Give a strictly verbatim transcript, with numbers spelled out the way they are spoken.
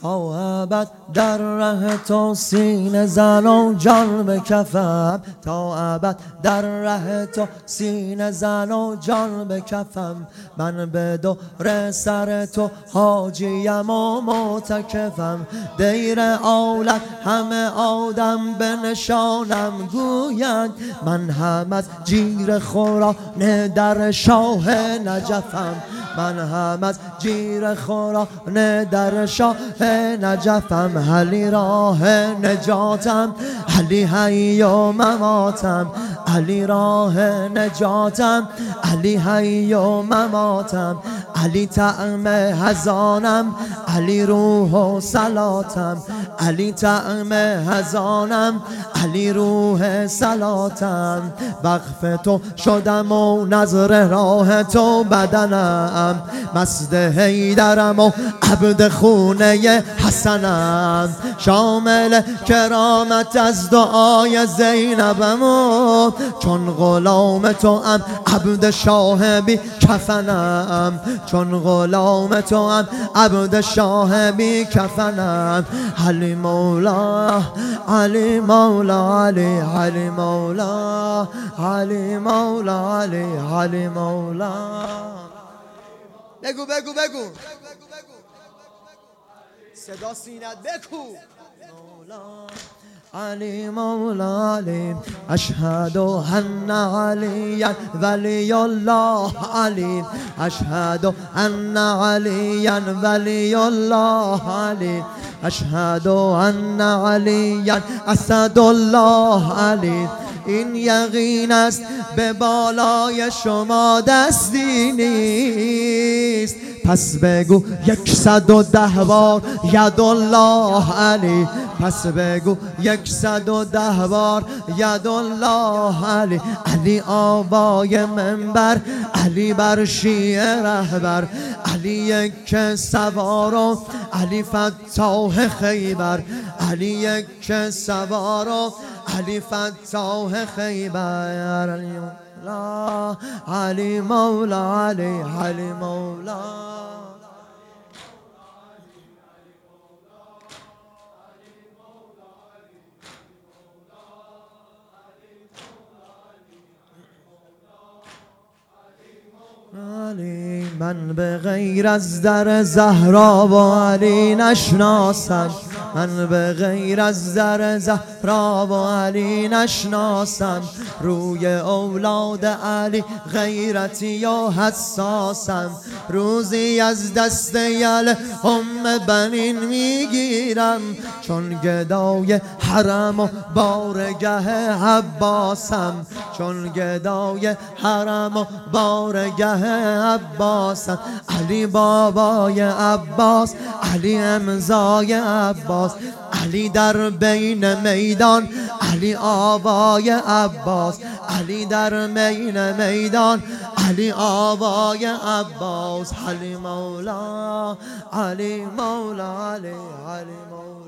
تا ابد در ره تو سینه زن و جان بکفم، تا ابد در ره تو سینه زن و جان بکفم. من به دور سر تو حاجیم و معتکفم، دیر اولد همه آدم به نشانم گویند، من هم از جیر خورانه در شاه نجفم، من هم از جیر خورانه در شاه نجفم. علی راه نجاتم، علی حی و مماتم، علی راه نجاتم، علی حی و مماتم. علی طعم هزانم، علی روح و صلاتم، علی طعم هزانم، علی روح صلاتم. وقف تو شدم و نظر راه تو بدنم، مست حیدرم و عبد خونه حسنم. شامل کرامت از دعای زینبم و چون غلام تو ام عبد شاه بی کفنم، چون غلام تو ام عبد شاه بی کفنم. علی مولا علی مولا علی علی مولا علی مولا علی علی مولا. بگو بگو بگو صدا سینت بگو. مولا علی مولا علی اشهد ان علی ولی الله علی، اشهد ان علی ولی الله علی، اشهد ان علی اسد الله علی. این یقین است به بالای شما دستی نیست، پس بگو یکصد و ده بار یدالله علی، پس بگو یکصد و ده بار یدالله علی. علی آوای منبر، علی بر شیعه رهبر، علی یک سوار و علی فتاح خیبر، علی یک سوار و علی فتاح خیبر. علی مولا علی علی مولا. علی من به غیر از در زهرا و علی نشناسم، من به غیر از در زهرا و علی نشناسم. روی اولاد علی غیرتی و حساسم، روزی از دست یل ام بنین میگیرم، چون گدای حرم و بارگه عباسم، چون گدای حرم و بارگه عباسم. علی بابای عباس، علی امضای عباس، علی در بین میدان، علی آوای عباس، علی در بین میدان، علی آوای عباس. علی مولا علی مولا علی علی مولا.